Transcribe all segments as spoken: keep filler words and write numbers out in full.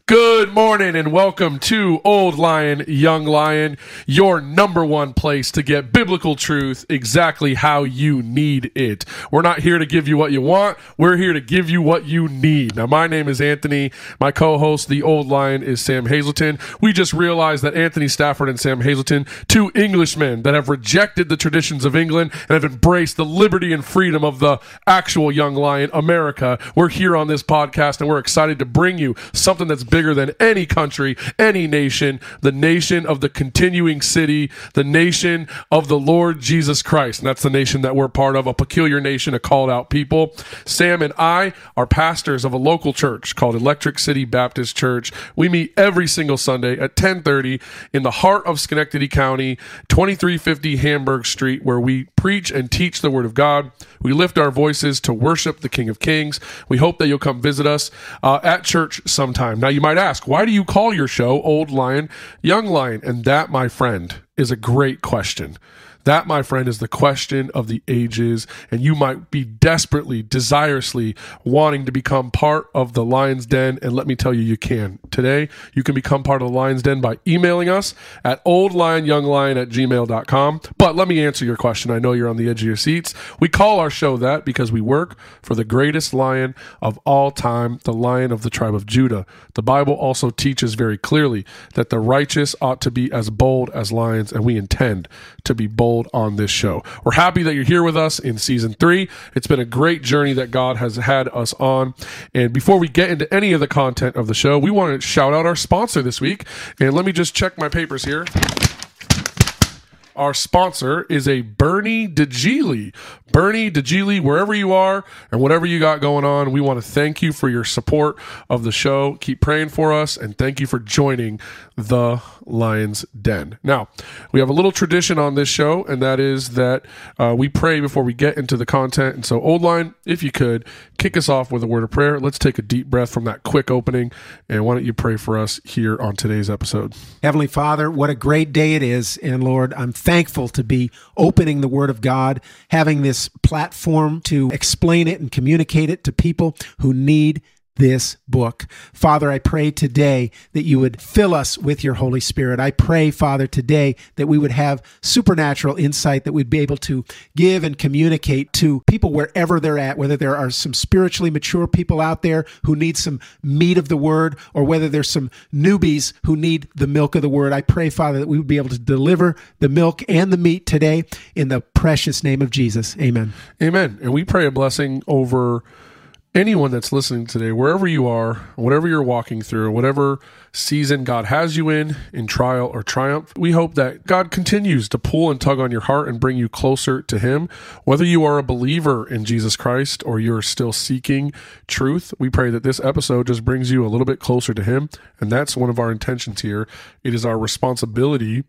Good morning and welcome to Old Lion, Young Lion, your number one place to get biblical truth exactly how you need it. We're not here to give you what you want. We're here to give you what you need. Now, my name is Anthony. My co-host, the Old Lion, is Sam Hazelton. We just realized that Anthony Stafford and Sam Hazelton, two Englishmen that have rejected the traditions of England and have embraced the liberty and freedom of the actual Young Lion, America. We're here on this podcast and we're excited to bring you something that's bigger than any country, any nation, the nation of the continuing city, the nation of the Lord Jesus Christ. And that's the nation that we're part of, a peculiar nation, a called out people. Sam and I are pastors of a local church called Electric City Baptist Church. We meet every single Sunday at ten thirty in the heart of Schenectady County, twenty-three fifty Hamburg Street, where we preach and teach the Word of God. We lift our voices to worship the King of Kings. We hope that you'll come visit us uh, at church sometime. Now, you might ask, why do you call your show Old Lion, Young Lion? And that, my friend, is a great question. That, my friend, is the question of the ages, and you might be desperately, desirously wanting to become part of the Lion's Den, and let me tell you, you can. Today, you can become part of the Lion's Den by emailing us at oldlionyounglion at gmail dot com. But let me answer your question. I know you're on the edge of your seats. We call our show that because we work for the greatest lion of all time, the Lion of the tribe of Judah. The Bible also teaches very clearly that the righteous ought to be as bold as lions, and we intend to be bold on this show. We're happy that you're here with us in season three. It's been a great journey that God has had us on. And before we get into any of the content of the show, we want to shout out our sponsor this week. And let me just check my papers here. Our sponsor is a Bernie DeGili. Bernie DeGili, wherever you are and whatever you got going on, we want to thank you for your support of the show. Keep praying for us, and thank you for joining the Lion's Den. Now, we have a little tradition on this show, and that is that uh, we pray before we get into the content. And so, Old Lion, if you could, kick us off with a word of prayer. Let's take a deep breath from that quick opening, and why don't you pray for us here on today's episode? Heavenly Father, what a great day it is, and Lord, I'm thankful to be opening the Word of God, having this platform to explain it and communicate it to people who need this book. Father, I pray today that you would fill us with your Holy Spirit. I pray, Father, today that we would have supernatural insight, that we'd be able to give and communicate to people wherever they're at, whether there are some spiritually mature people out there who need some meat of the Word, or whether there's some newbies who need the milk of the Word. I pray, Father, that we would be able to deliver the milk and the meat today in the precious name of Jesus. Amen. Amen. And we pray a blessing over anyone that's listening today, wherever you are, whatever you're walking through, whatever season God has you in, in trial or triumph. We hope that God continues to pull and tug on your heart and bring you closer to Him. Whether you are a believer in Jesus Christ or you're still seeking truth, we pray that this episode just brings you a little bit closer to Him. And that's one of our intentions here. It is our responsibility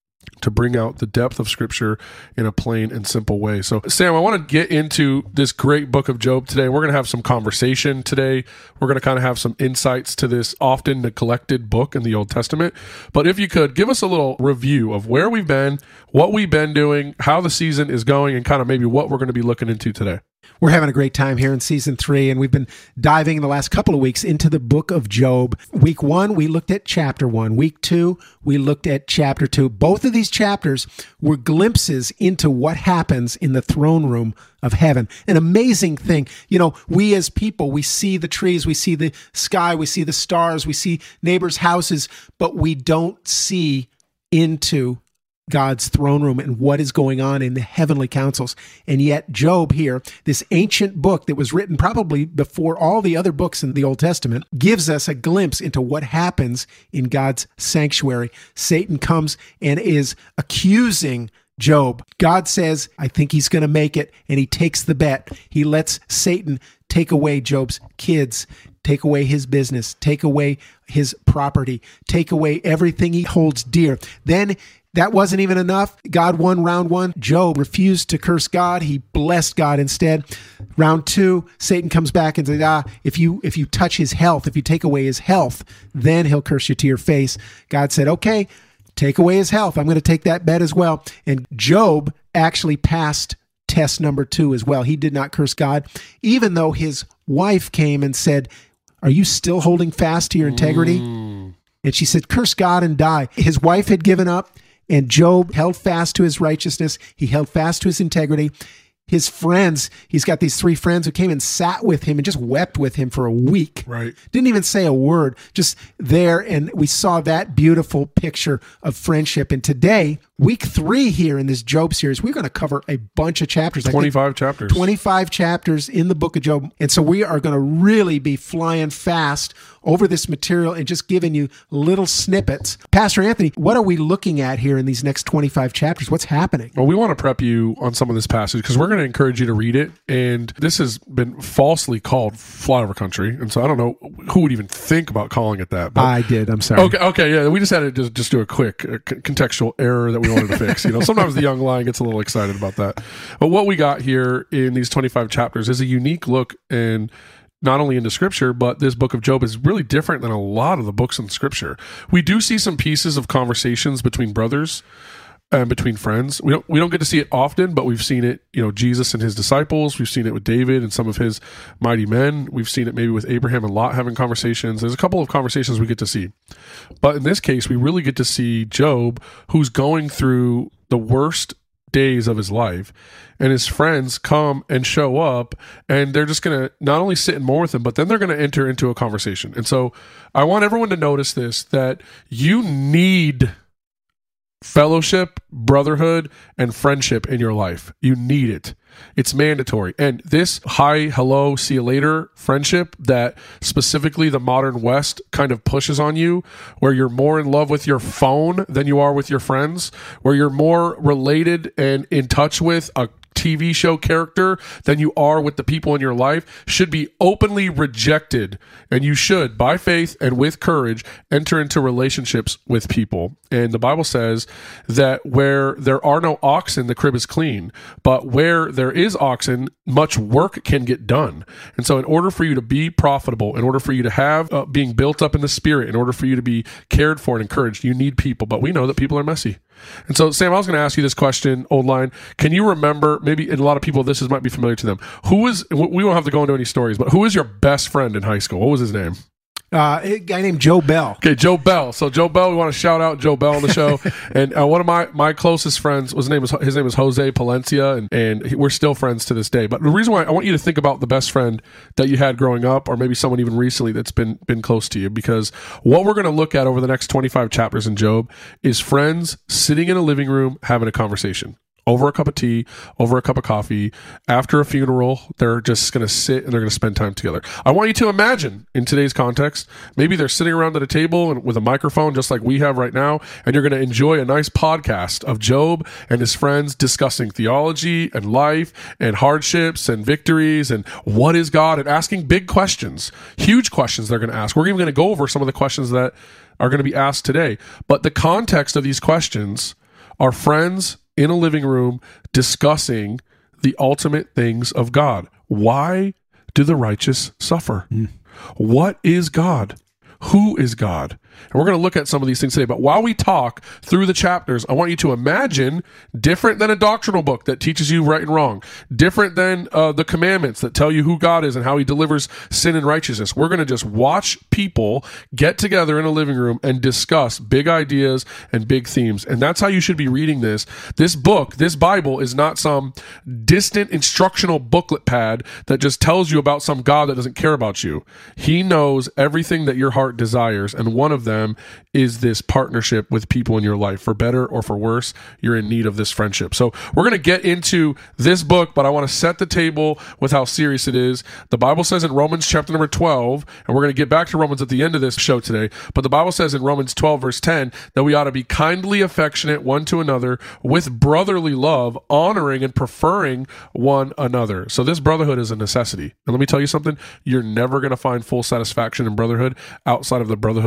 to bring out the depth of Scripture in a plain and simple way. So, Sam, I want to get into this great book of Job today. We're going to have some conversation today. We're going to kind of have some insights to this often neglected book in the Old Testament. But if you could, give us a little review of where we've been, what we've been doing, how the season is going, and kind of maybe what we're going to be looking into today. We're having a great time here in season three, and we've been diving in the last couple of weeks into the book of Job. Week one, we looked at chapter one. Week two, we looked at chapter two. Both of these chapters were glimpses into what happens in the throne room of heaven. An amazing thing. You know, we as people, we see the trees, we see the sky, we see the stars, we see neighbors' houses, but we don't see into God's throne room and what is going on in the heavenly councils. And yet Job here, this ancient book that was written probably before all the other books in the Old Testament, gives us a glimpse into what happens in God's sanctuary. Satan comes and is accusing Job. God says, I think he's going to make it, and he takes the bet. He lets Satan take away Job's kids, take away his business, take away his property, take away everything he holds dear. Then that wasn't even enough. God won round one. Job refused to curse God. He blessed God instead. Round two, Satan comes back and says, ah, if you if you touch his health, if you take away his health, then he'll curse you to your face. God said, okay, take away his health. I'm going to take that bet as well. And Job actually passed test number two as well. He did not curse God, even though his wife came and said, are you still holding fast to your integrity? Mm. And she said, curse God and die. His wife had given up, and Job held fast to his righteousness. He held fast to his integrity. His friends, he's got these three friends who came and sat with him and just wept with him for a week. Right. Didn't even say a word, just there. And we saw that beautiful picture of friendship. And today, week three here in this Job series, we're going to cover a bunch of chapters. twenty-five chapters. twenty-five chapters in the book of Job. And so we are going to really be flying fast over this material and just giving you little snippets. Pastor Anthony, what are we looking at here in these next twenty-five chapters? What's happening? Well, we want to prep you on some of this passage because we're going to encourage you to read it. And this has been falsely called flyover country. And so I don't know who would even think about calling it that. But I did. I'm sorry. Okay. Okay. Yeah. We just had to just, just do a quick uh, c- contextual error that we wanted to fix. You know, sometimes the young lion gets a little excited about that. But what we got here in these twenty-five chapters is a unique look and not only into Scripture, but this book of Job is really different than a lot of the books in Scripture. We do see some pieces of conversations between brothers and between friends. We don't we don't get to see it often, but we've seen it, you know, Jesus and his disciples. We've seen it with David and some of his mighty men. We've seen it maybe with Abraham and Lot having conversations. There's a couple of conversations we get to see. But in this case, we really get to see Job, who's going through the worst days of his life, and his friends come and show up, and they're just going to not only sit and mourn with him, but then they're going to enter into a conversation. And so I want everyone to notice this, that you need fellowship, brotherhood, and friendship in your life. You need it. It's mandatory. And this hi, hello, see you later friendship that specifically the modern West kind of pushes on you, where you're more in love with your phone than you are with your friends, where you're more related and in touch with a T V show character than you are with the people in your life, should be openly rejected. And you should, by faith and with courage, enter into relationships with people. And the Bible says that where there are no oxen, the crib is clean. But where there is oxen, much work can get done. And so in order for you to be profitable, in order for you to have uh, being built up in the spirit, in order for you to be cared for and encouraged, you need people. But we know that people are messy. And so, Sam, I was going to ask you this question, Old Line. Can you remember, maybe, and a lot of people, this is, might be familiar to them, who is, we won't have to go into any stories, but who is your best friend in high school? What was his name? Uh, a guy named Joe Bell. Okay, Joe Bell. So Joe Bell, we want to shout out Joe Bell on the show. And uh, one of my, my closest friends, was his name was his name was Jose Palencia, and and he, we're still friends to this day. But the reason why I want you to think about the best friend that you had growing up, or maybe someone even recently that's been been close to you, because what we're going to look at over the next twenty-five chapters in Job is friends sitting in a living room having a conversation. Over a cup of tea, over a cup of coffee, after a funeral, they're just going to sit and they're going to spend time together. I want you to imagine, in today's context, maybe they're sitting around at a table and with a microphone just like we have right now, and you're going to enjoy a nice podcast of Job and his friends discussing theology and life and hardships and victories and what is God, and asking big questions, huge questions they're going to ask. We're even going to go over some of the questions that are going to be asked today. But the context of these questions are friends in a living room discussing the ultimate things of God. Why do the righteous suffer? Mm. What is God? Who is God? And we're going to look at some of these things today. But while we talk through the chapters, I want you to imagine, different than a doctrinal book that teaches you right and wrong, different than uh, the commandments that tell you who God is and how he delivers sin and righteousness. We're going to just watch people get together in a living room and discuss big ideas and big themes. And that's how you should be reading this. This book, this Bible, is not some distant instructional booklet pad that just tells you about some God that doesn't care about you. He knows everything that your heart desires, and one of them is this partnership with people in your life. For better or for worse, you're in need of this friendship. So we're going to get into this book, but I want to set the table with how serious it is. The Bible says in Romans chapter number twelve, and we're going to get back to Romans at the end of this show today, but the Bible says in Romans twelve verse ten that we ought to be kindly affectionate one to another with brotherly love, honoring and preferring one another. So this brotherhood is a necessity. And let me tell you something, you're never going to find full satisfaction in brotherhood outside of the brotherhood that's in Christ.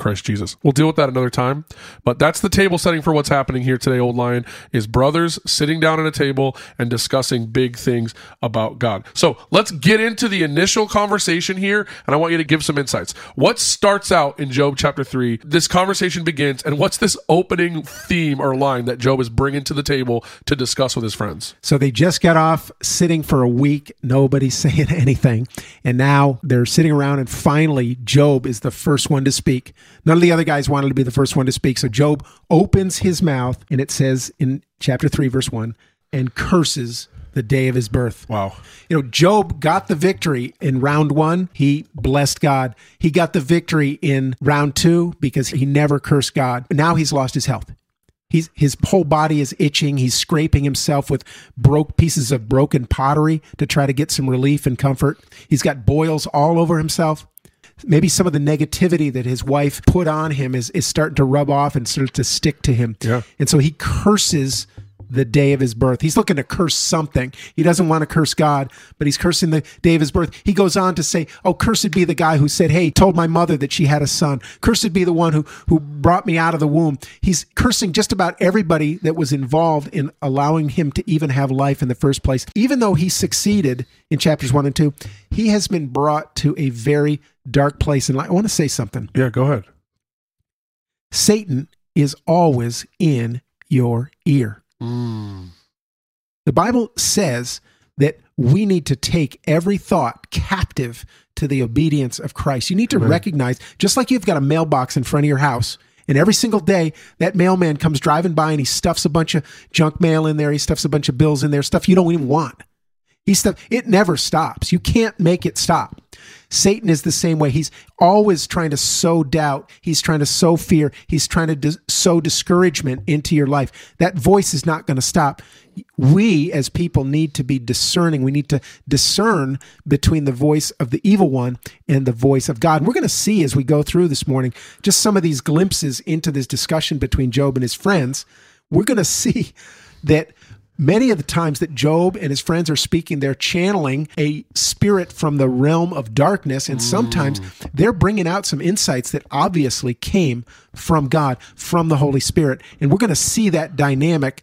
Christ Jesus. We'll deal with that another time, but that's the table setting for what's happening here today, Old Lion, is brothers sitting down at a table and discussing big things about God. So let's get into the initial conversation here, and I want you to give some insights. What starts out in Job chapter three? This conversation begins, and what's this opening theme or line that Job is bringing to the table to discuss with his friends? So they just got off sitting for a week. Nobody's saying anything. And now they're sitting around, and finally Job is the first one to speak. None of the other guys wanted to be the first one to speak. So Job opens his mouth, and it says in chapter three, verse one, and curses the day of his birth. Wow. You know, Job got the victory in round one. He blessed God. He got the victory in round two because he never cursed God. Now he's lost his health. He's, his whole body is itching. He's scraping himself with broke pieces of broken pottery to try to get some relief and comfort. He's got boils all over himself. Maybe some of the negativity that his wife put on him is, is starting to rub off and start to stick to him. Yeah. And so he curses the day of his birth. He's looking to curse something. He doesn't want to curse God, but he's cursing the day of his birth. He goes on to say, oh, cursed be the guy who said, hey, told my mother that she had a son. Cursed be the one who, who brought me out of the womb. He's cursing just about everybody that was involved in allowing him to even have life in the first place. Even though he succeeded in chapters one and two, he has been brought to a very dark place in life. I want to say something. Yeah, go ahead. Satan is always in your ear. Mm. The Bible says that we need to take every thought captive to the obedience of Christ. You need to Amen. recognize, just like you've got a mailbox in front of your house, and every single day that mailman comes driving by and he stuffs a bunch of junk mail in there, he stuffs a bunch of bills in there, stuff you don't even want. He stuff, it never stops. You can't make it stop. Satan is the same way. He's always trying to sow doubt. He's trying to sow fear. He's trying to dis- sow discouragement into your life. That voice is not going to stop. We as people need to be discerning. We need to discern between the voice of the evil one and the voice of God. We're going to see as we go through this morning just some of these glimpses into this discussion between Job and his friends. We're going to see that many of the times that Job and his friends are speaking, they're channeling a spirit from the realm of darkness, and sometimes mm. they're bringing out some insights that obviously came from God, from the Holy Spirit. And we're going to see that dynamic.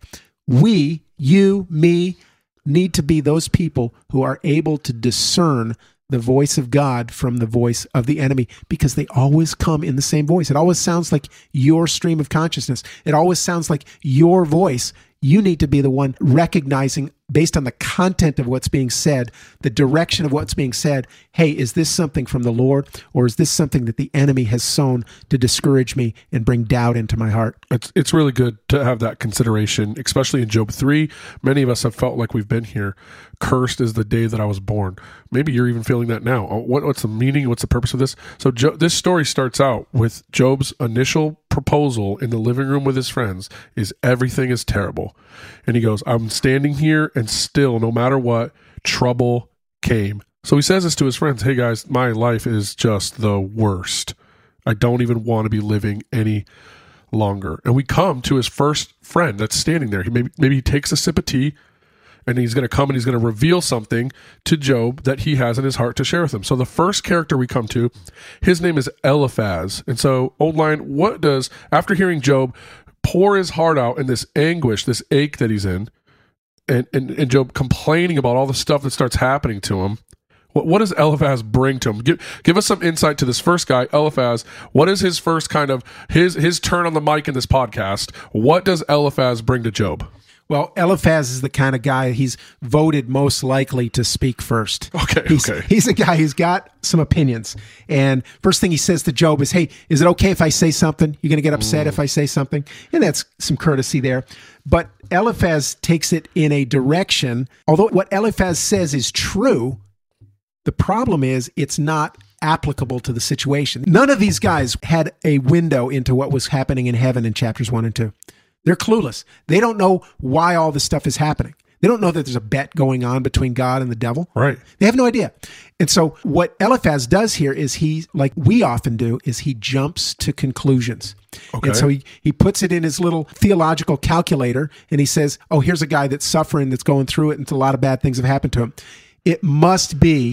We, you, me, need to be those people who are able to discern the voice of God from the voice of the enemy, because they always come in the same voice. It always sounds like your stream of consciousness. It always sounds like your voice. You need to be the one recognizing, based on the content of what's being said, the direction of what's being said, hey, is this something from the Lord, or is this something that the enemy has sown to discourage me and bring doubt into my heart? It's it's really good to have that consideration, especially in Job three. Many of us have felt like we've been here. Cursed is the day that I was born. Maybe you're even feeling that now. What, what's the meaning? What's the purpose of this? So jo- this story starts out with Job's initial proposal in the living room with his friends is everything is terrible. And he goes, I'm standing here and still, no matter what, trouble came. So he says this to his friends. Hey guys, my life is just the worst. I don't even want to be living any longer. And we come to his first friend that's standing there. He maybe, maybe he takes a sip of tea, and he's going to come and he's going to reveal something to Job that he has in his heart to share with him. So the first character we come to, his name is Eliphaz. And so, Old Lion, what does, after hearing Job pour his heart out in this anguish, this ache that he's in, and, and, and Job complaining about all the stuff that starts happening to him, what, what does Eliphaz bring to him? Give, give us some insight to this first guy, Eliphaz. What is his first kind of, his, his turn on the mic in this podcast? What does Eliphaz bring to Job? Well, Eliphaz is the kind of guy he's voted most likely to speak first. Okay, he's, okay. He's a guy who's got some opinions. And first thing he says to Job is, hey, is it okay if I say something? You're going to get upset mm. if I say something? And that's some courtesy there. But Eliphaz takes it in a direction, although what Eliphaz says is true, the problem is it's not applicable to the situation. None of these guys had a window into what was happening in heaven in chapters one and two. They're clueless. They don't know why all this stuff is happening. They don't know that there's a bet going on between God and the devil. Right. They have no idea. And so what Eliphaz does here is he, like we often do, is he jumps to conclusions. Okay. And so he, he puts it in his little theological calculator, and he says, oh, here's a guy that's suffering, that's going through it, and a lot of bad things have happened to him. It must be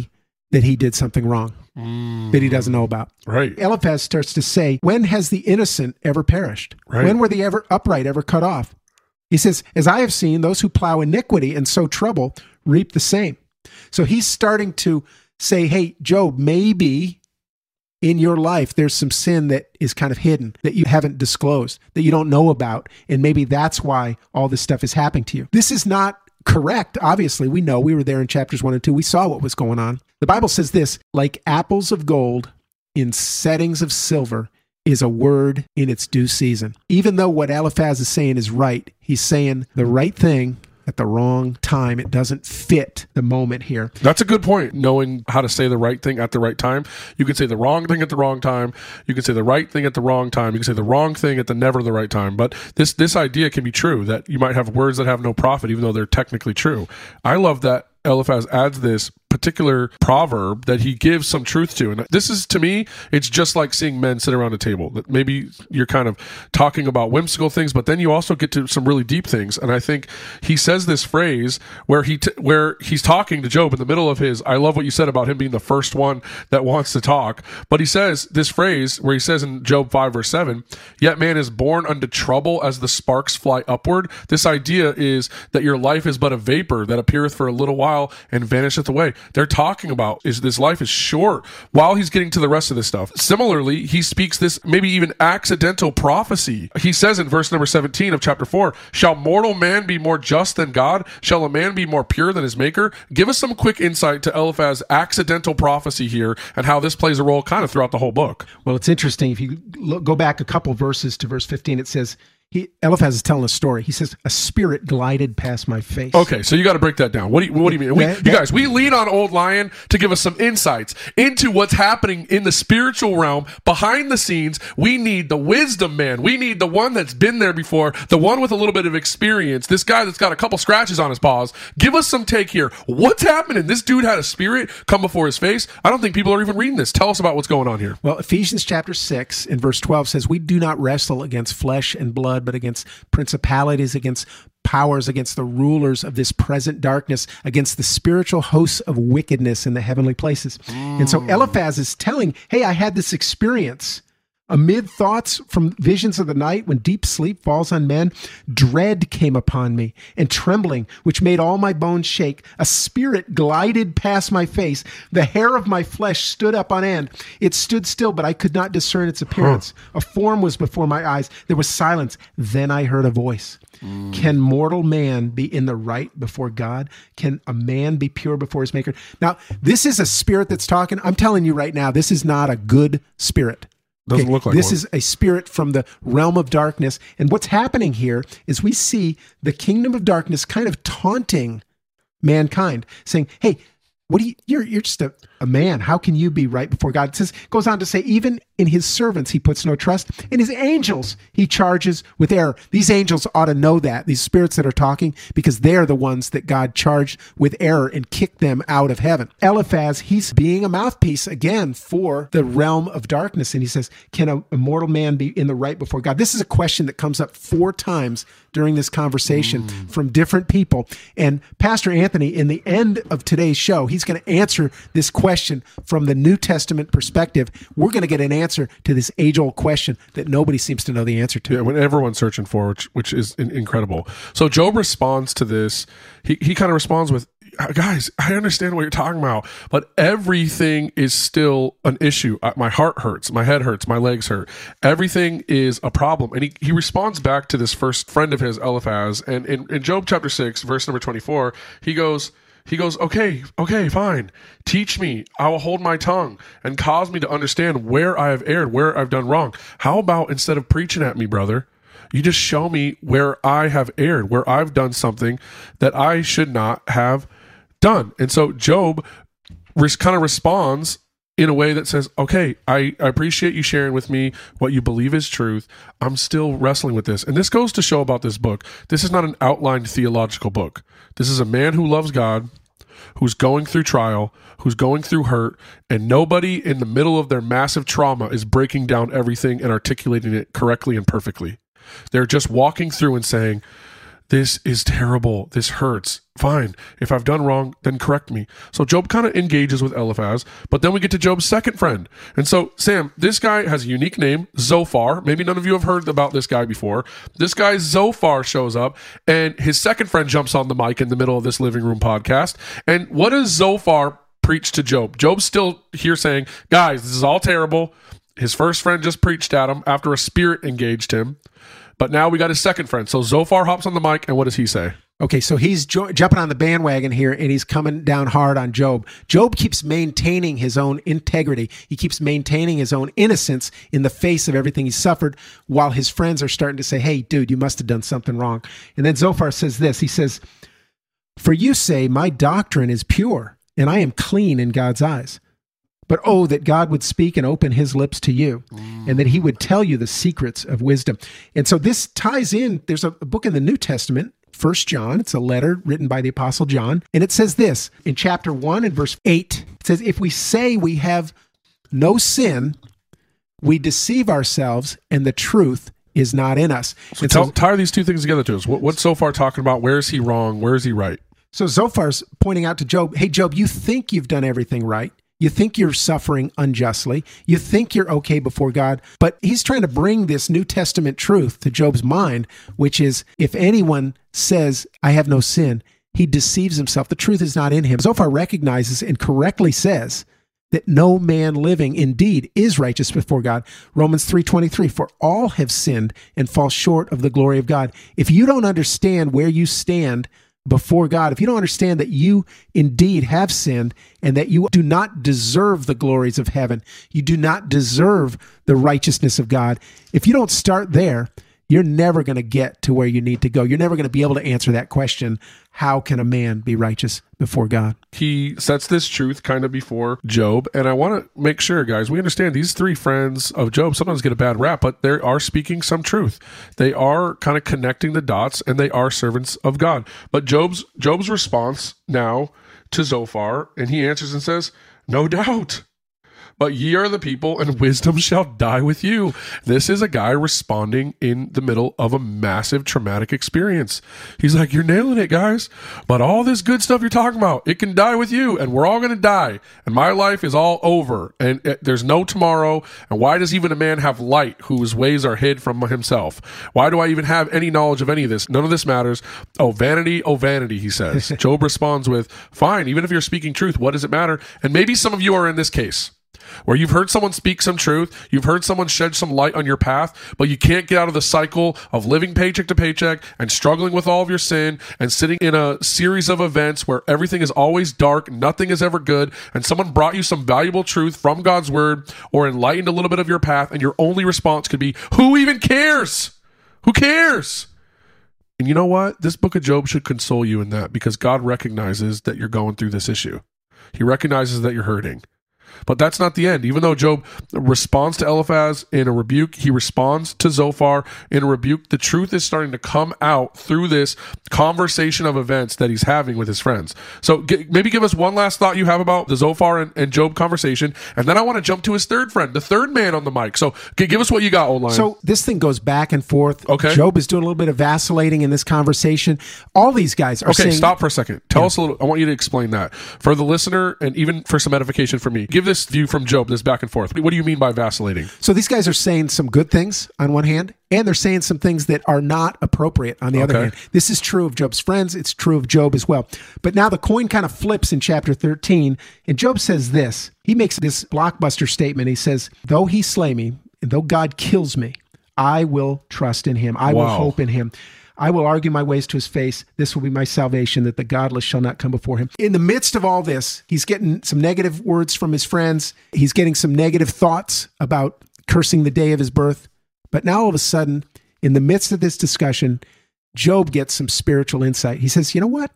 that he did something wrong Mm. that he doesn't know about. Right. Eliphaz starts to say, when has the innocent ever perished? Right. When were the ever upright ever cut off? He says, as I have seen, those who plow iniquity and sow trouble reap the same. So he's starting to say, hey, Job, maybe in your life there's some sin that is kind of hidden, that you haven't disclosed, that you don't know about, and maybe that's why all this stuff is happening to you. This is not correct. Obviously, we know. We were there in chapters one and two. We saw what was going on. The Bible says this, like apples of gold in settings of silver is a word in its due season. Even though what Eliphaz is saying is right, he's saying the right thing at the wrong time. It doesn't fit the moment here. That's a good point. Knowing how to say the right thing at the right time. You can say the wrong thing at the wrong time. You can say the right thing at the wrong time. You can say the wrong thing at the never the right time. But this this idea can be true, that you might have words that have no profit, even though they're technically true. I love that Eliphaz adds this particular proverb that he gives some truth to. And this is, to me, it's just like seeing men sit around a table. That maybe you're kind of talking about whimsical things, but then you also get to some really deep things. And I think he says this phrase where he t- where he's talking to Job in the middle of his, I love what you said about him being the first one that wants to talk. But he says this phrase where he says in Job five verse seven, yet man is born unto trouble as the sparks fly upward. This idea is that your life is but a vapor that appeareth for a little while and vanisheth away. They're talking about is this life is short while he's getting to the rest of this stuff. Similarly, he speaks this maybe even accidental prophecy. He says in verse number seventeen of chapter four, shall mortal man be more just than God? Shall a man be more pure than his maker? Give us some quick insight to Eliphaz's accidental prophecy here and how this plays a role kind of throughout the whole book. Well, it's interesting. If you look, go back a couple verses to verse fifteen, it says, He, Eliphaz is telling a story. He says, a spirit glided past my face. Okay, so you got to break that down. What do you, what do you mean? We, That- you that- guys, we lean on Old Lion to give us some insights into what's happening in the spiritual realm behind the scenes. We need the wisdom man. We need the one that's been there before, the one with a little bit of experience, this guy that's got a couple scratches on his paws. Give us some take here. What's happening? This dude had a spirit come before his face. I don't think people are even reading this. Tell us about what's going on here. Well, Ephesians chapter six and verse twelve says, we do not wrestle against flesh and blood, but against principalities, against powers, against the rulers of this present darkness, against the spiritual hosts of wickedness in the heavenly places. Mm. And so Eliphaz is telling, hey, I had this experience. Amid thoughts from visions of the night, when deep sleep falls on men, dread came upon me, and trembling, which made all my bones shake. A spirit glided past my face. The hair of my flesh stood up on end. It stood still, but I could not discern its appearance. Huh. A form was before my eyes. There was silence. Then I heard a voice. Mm. Can mortal man be in the right before God? Can a man be pure before his maker? Now, this is a spirit that's talking. I'm telling you right now, this is not a good spirit. Doesn't Okay, look like this one. is a spirit from the realm of darkness. And what's happening here is we see the kingdom of darkness kind of taunting mankind, saying, hey, what do you, you're, you're just a, a man. How can you be right before God? It says, goes on to say, even in his servants, he puts no trust. In his angels, he charges with error. These angels ought to know that, these spirits that are talking, because they're the ones that God charged with error and kicked them out of heaven. Eliphaz, he's being a mouthpiece again for the realm of darkness. And he says, can a, a mortal man be in the right before God? This is a question that comes up four times during this conversation mm. from different people. And Pastor Anthony, in the end of today's show, he's going to answer this question from the New Testament perspective. We're going to get an answer to this age-old question that nobody seems to know the answer to. Yeah, when everyone's searching for, which, which is in, incredible. So Job responds to this. He he kind of responds with, guys, I understand what you're talking about, but everything is still an issue. My heart hurts, my head hurts, my legs hurt. Everything is a problem. And he, he responds back to this first friend of his, Eliphaz. And in, in Job chapter six, verse number twenty-four, he goes, He goes, okay, okay, fine. Teach me. I will hold my tongue and cause me to understand where I have erred, where I've done wrong. How about instead of preaching at me, brother, you just show me where I have erred, where I've done something that I should not have done. And so Job res- kind of responds in a way that says, okay, I, I appreciate you sharing with me what you believe is truth. I'm still wrestling with this. And this goes to show about this book. This is not an outlined theological book. This is a man who loves God, who's going through trial, who's going through hurt, and nobody in the middle of their massive trauma is breaking down everything and articulating it correctly and perfectly. They're just walking through and saying, This is terrible. This hurts. Fine. If I've done wrong, then correct me. So Job kind of engages with Eliphaz, but then we get to Job's second friend. And so, Sam, this guy has a unique name, Zophar. Maybe none of you have heard about this guy before. This guy, Zophar, shows up, and his second friend jumps on the mic in the middle of this living room podcast. And what does Zophar preach to Job? Job's still here saying, guys, this is all terrible. His first friend just preached at him after a spirit engaged him. But now we got his second friend. So Zophar hops on the mic, and what does he say? Okay, so he's jo- jumping on the bandwagon here, and he's coming down hard on Job. Job keeps maintaining his own integrity. He keeps maintaining his own innocence in the face of everything he suffered, while his friends are starting to say, hey, dude, you must have done something wrong. And then Zophar says this. He says, for you say, my doctrine is pure, and I am clean in God's eyes. But oh, that God would speak and open his lips to you, and that he would tell you the secrets of wisdom. And so this ties in, there's a book in the New Testament, First John. It's a letter written by the Apostle John. And it says this, in chapter one and verse eight, it says, if we say we have no sin, we deceive ourselves, and the truth is not in us. So tell, so, tie these two things together to us. What, what's Zophar talking about? Where is he wrong? Where is he right? So Zophar's pointing out to Job, hey, Job, you think you've done everything right. You think you're suffering unjustly. You think you're okay before God. But he's trying to bring this New Testament truth to Job's mind, which is, if anyone says, I have no sin, he deceives himself. The truth is not in him. Zophar recognizes and correctly says that no man living indeed is righteous before God. Romans three twenty-three, for all have sinned and fall short of the glory of God. If you don't understand where you stand before God, if you don't understand that you indeed have sinned and that you do not deserve the glories of heaven, you do not deserve the righteousness of God, if you don't start there, you're never going to get to where you need to go. You're never going to be able to answer that question, how can a man be righteous before God? He sets this truth kind of before Job, and I want to make sure, guys, we understand these three friends of Job sometimes get a bad rap, but they are speaking some truth. They are kind of connecting the dots, and they are servants of God. But Job's Job's response now to Zophar, and he answers and says, no doubt. But ye are the people, and wisdom shall die with you. This is a guy responding in the middle of a massive traumatic experience. He's like, you're nailing it, guys. But all this good stuff you're talking about, it can die with you, and we're all going to die. And my life is all over, and it, there's no tomorrow. And why does even a man have light whose ways are hid from himself? Why do I even have any knowledge of any of this? None of this matters. Oh, vanity, oh, vanity, he says. Job responds with, fine, even if you're speaking truth, what does it matter? And maybe some of you are in this case, where you've heard someone speak some truth, you've heard someone shed some light on your path, but you can't get out of the cycle of living paycheck to paycheck and struggling with all of your sin and sitting in a series of events where everything is always dark, nothing is ever good, and someone brought you some valuable truth from God's word or enlightened a little bit of your path, and your only response could be, who even cares? Who cares? And you know what? This book of Job should console you in that, because God recognizes that you're going through this issue. He recognizes that you're hurting. But that's not the end. Even though Job responds to Eliphaz in a rebuke, he responds to Zophar in a rebuke. The truth is starting to come out through this conversation of events that he's having with his friends. So g- maybe give us one last thought you have about the Zophar and, and Job conversation, and then I want to jump to his third friend, the third man on the mic. So g- give us what you got, Old Lion. So this thing goes back and forth. Okay. Job is doing a little bit of vacillating in this conversation. All these guys are okay, saying... stop for a second. Tell Yeah. us a little. I want you to explain that for the listener and even for some edification for me. Give this view from Job, this back and forth. What do you mean by vacillating? So these guys are saying some good things on one hand, and they're saying some things that are not appropriate on the Okay. other hand. This is true of Job's friends. It's true of Job as well. But now the coin kind of flips in chapter thirteen, and Job says this. He makes this blockbuster statement. He says, though he slay me, and though God kills me, I will trust in him. I will Wow. hope in him. I will argue my ways to his face. This will be my salvation, that the godless shall not come before him. In the midst of all this, he's getting some negative words from his friends. He's getting some negative thoughts about cursing the day of his birth. But now all of a sudden, in the midst of this discussion, Job gets some spiritual insight. He says, you know what?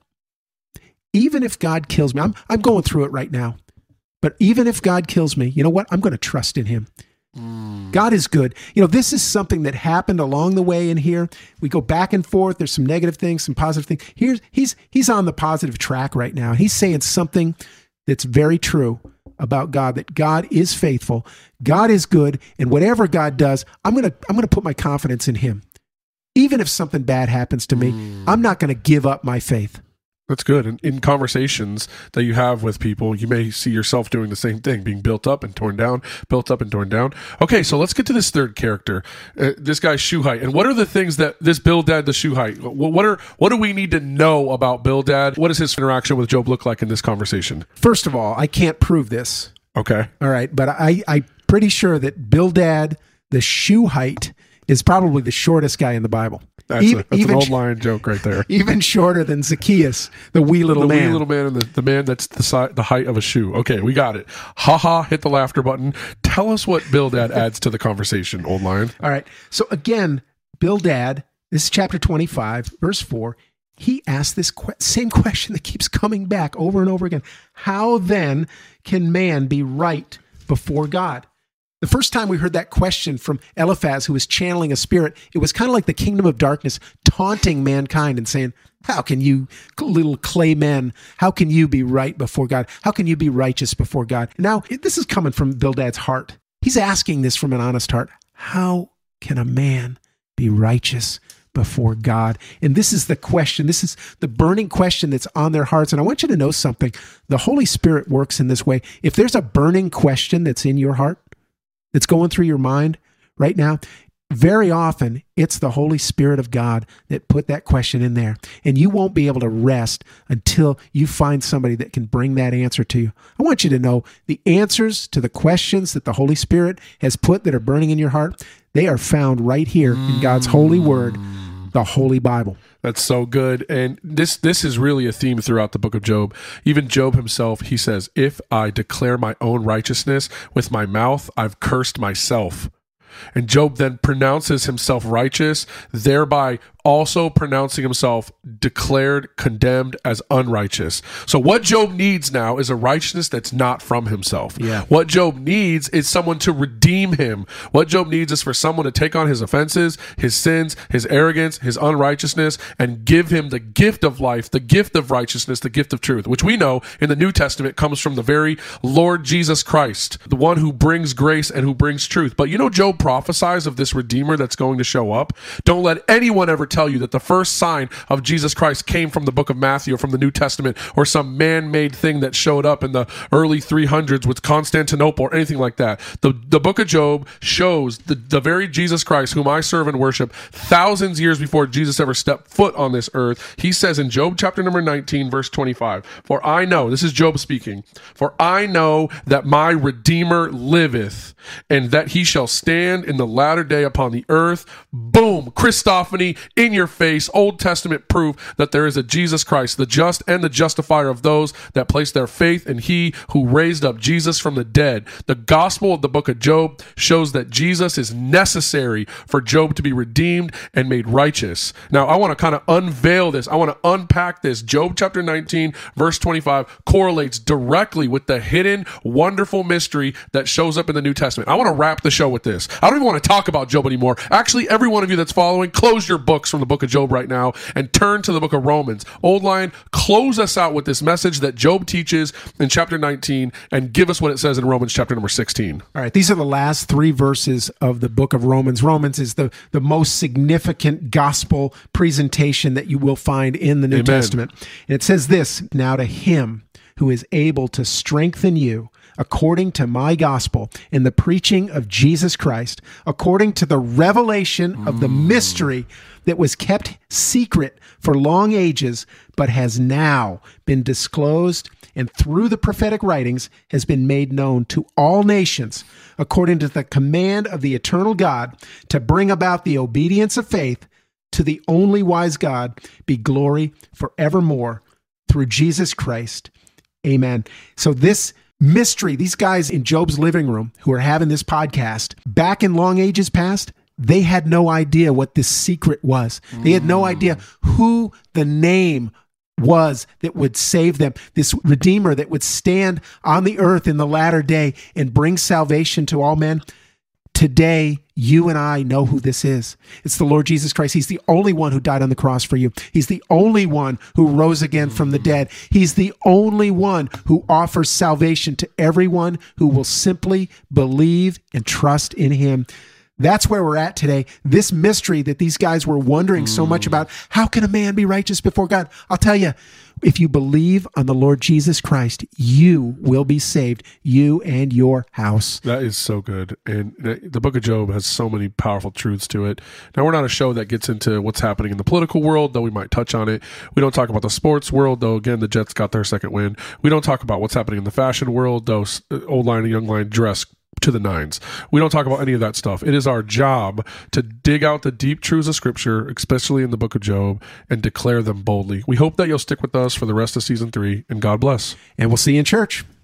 Even if God kills me, I'm, I'm going through it right now. But even if God kills me, you know what? I'm going to trust in him. God is good. You know, this is something that happened along the way in here. We go back and forth. There's some negative things, some positive things. Here's he's he's on the positive track right now. He's saying something that's very true about God, that God is faithful, God is good, and whatever God does, I'm gonna I'm gonna put my confidence in him. even if something bad happens to me, mm. I'm not going to give up my faith. That's good. And in conversations that you have with people, you may see yourself doing the same thing, being built up and torn down, built up and torn down. Okay, so let's get to this third character, uh, this guy Shuhite. And what are the things that this Bildad the Shuhite, what are what do we need to know about Bildad? What does his interaction with Job look like in this conversation? First of all, I can't prove this. Okay. All right, but I, I'm pretty sure that Bildad the Shuhite is probably the shortest guy in the Bible. That's, even, a, that's even, an old lion joke right there. Even shorter than Zacchaeus, the wee little the man. The wee little man and the, the man that's the, si- the height of a shoe. Okay, we got it. Ha ha, hit the laughter button. Tell us what Bildad adds to the conversation, old lion. All right. So again, Bildad, this is chapter twenty-five, verse four. He asked this que- same question that keeps coming back over and over again. How then can man be right before God? The first time we heard that question from Eliphaz, who was channeling a spirit, it was kind of like the kingdom of darkness taunting mankind and saying, how can you, little clay men, how can you be right before God? How can you be righteous before God? Now, this is coming from Bildad's heart. He's asking this from an honest heart. How can a man be righteous before God? And this is the question. This is the burning question that's on their hearts. And I want you to know something. The Holy Spirit works in this way. If there's a burning question that's in your heart, that's going through your mind right now, very often it's the Holy Spirit of God that put that question in there. And you won't be able to rest until you find somebody that can bring that answer to you. I want you to know the answers to the questions that the Holy Spirit has put that are burning in your heart, they are found right here in God's holy word, the Holy Bible. That's so good. And this this is really a theme throughout the book of Job. Even Job himself, he says, if I declare my own righteousness with my mouth, I've cursed myself. And Job then pronounces himself righteous, thereby also pronouncing himself declared, condemned as unrighteous. So what Job needs now is a righteousness that's not from himself. Yeah. What Job needs is someone to redeem him. What Job needs is for someone to take on his offenses, his sins, his arrogance, his unrighteousness, and give him the gift of life, the gift of righteousness, the gift of truth, which we know in the New Testament comes from the very Lord Jesus Christ, the one who brings grace and who brings truth. But you know, Job prophesies of this Redeemer that's going to show up. Don't let anyone ever tell you that the first sign of Jesus Christ came from the book of Matthew or from the New Testament or some man-made thing that showed up in the early three hundreds with Constantinople or anything like that. The, the book of Job shows the, the very Jesus Christ whom I serve and worship thousands of years before Jesus ever stepped foot on this earth. He says in Job chapter number nineteen, verse twenty-five, for I know, this is Job speaking, for I know that my Redeemer liveth, and that he shall stand in the latter day upon the earth. Boom, Christophany, in your face, Old Testament proof that there is a Jesus Christ, the just and the justifier of those that place their faith in he who raised up Jesus from the dead. The gospel of the book of Job shows that Jesus is necessary for Job to be redeemed and made righteous. Now, I want to kind of unveil this. I want to unpack this. Job chapter nineteen, verse twenty-five correlates directly with the hidden, wonderful mystery that shows up in the New Testament. I want to wrap the show with this. I don't even want to talk about Job anymore. Actually, every one of you that's following, close your books from the book of Job right now and turn to the book of Romans. Old Lion, close us out with this message that Job teaches in chapter nineteen and give us what it says in Romans chapter number sixteen. All right, these are the last three verses of the book of Romans. Romans is the, the most significant gospel presentation that you will find in the New Amen. Testament. And it says this, now to him who is able to strengthen you according to my gospel in the preaching of Jesus Christ, according to the revelation mm. of the mystery that was kept secret for long ages, but has now been disclosed and through the prophetic writings has been made known to all nations, according to the command of the eternal God, to bring about the obedience of faith to the only wise God, be glory forevermore through Jesus Christ. Amen. So this mystery, these guys in Job's living room who are having this podcast, back in long ages past, they had no idea what this secret was. They had no idea who the name was that would save them, this Redeemer that would stand on the earth in the latter day and bring salvation to all men. Today, you and I know who this is. It's the Lord Jesus Christ. He's the only one who died on the cross for you. He's the only one who rose again from the dead. He's the only one who offers salvation to everyone who will simply believe and trust in him. That's where we're at today. This mystery that these guys were wondering so much about, how can a man be righteous before God? I'll tell you, if you believe on the Lord Jesus Christ, you will be saved, you and your house. That is so good. And the book of Job has so many powerful truths to it. Now, we're not a show that gets into what's happening in the political world, though we might touch on it. We don't talk about the sports world, though, again, the Jets got their second win. We don't talk about what's happening in the fashion world, though Old Line and Young Line dress to the nines. We don't talk about any of that stuff. It is our job to dig out the deep truths of Scripture, especially in the book of Job, and declare them boldly. We hope that you'll stick with us for the rest of season three, and God bless. And we'll see you in church.